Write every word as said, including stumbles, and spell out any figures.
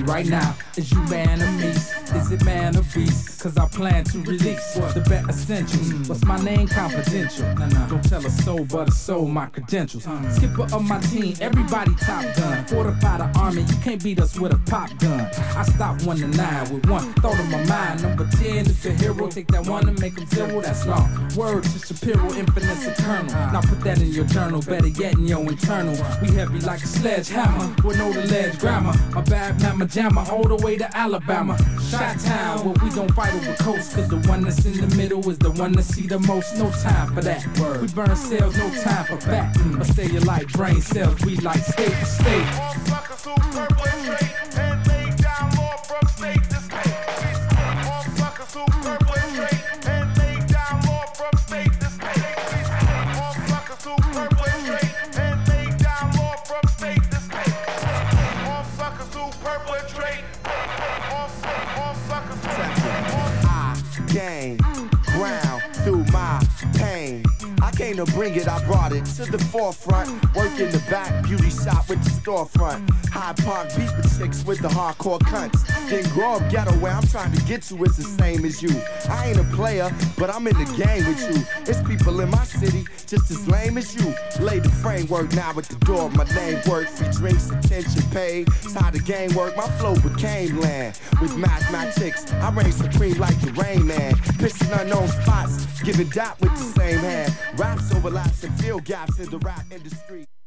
right now. Is you man or me? Is it man or beast? Cause I plan to release the bet essentials. What's my name? Confidential. Don't tell a soul but a soul my credentials. Skipper of my team, everybody top gun. Fortify the army, you can't beat us with a pop gun. I stop one to nine with one thought in my mind. Number ten is the hero, take that one and make them zero, that's law. Word to Shapiro, infinite eternal. Now put that in your journal, better yet in your internal. We heavy like a sledgehammer, with no the ledge grammar. A bad mama jammer, all the way to Alabama. Shot-town, where we don't fight over coast. Cause the one that's in the middle is the one that see the most. No time for that. Word. We burn cells, no time for fat. Mm. A cellulite brain cells, we like state to state. All suckers who purple and straight and lay down law from state to state. All suckers who purple and straight and lay down law from state to state. All suckers who purple and straight and lay down law from state to state. All suckers who purple and straight. All, all suckers who I gain ground through my pain. I came to bring it, I brought it to the forefront. Work in the back, beauty shop with the storefront. Hyde Park beat the chicks with the hardcore cunts. Then grow up ghetto where I'm trying to get to is the same as you. I ain't a player, but I'm in the game with you. It's people in my city just as lame as you. Lay the framework now at the door, my name work. Free drinks, attention paid. It's how the game work, my flow became land. With mathematics, I reign supreme like the Rain Man. Pissing unknown spots, giving dot with the same hand. Raps overlaps and fill gaps in the rap industry.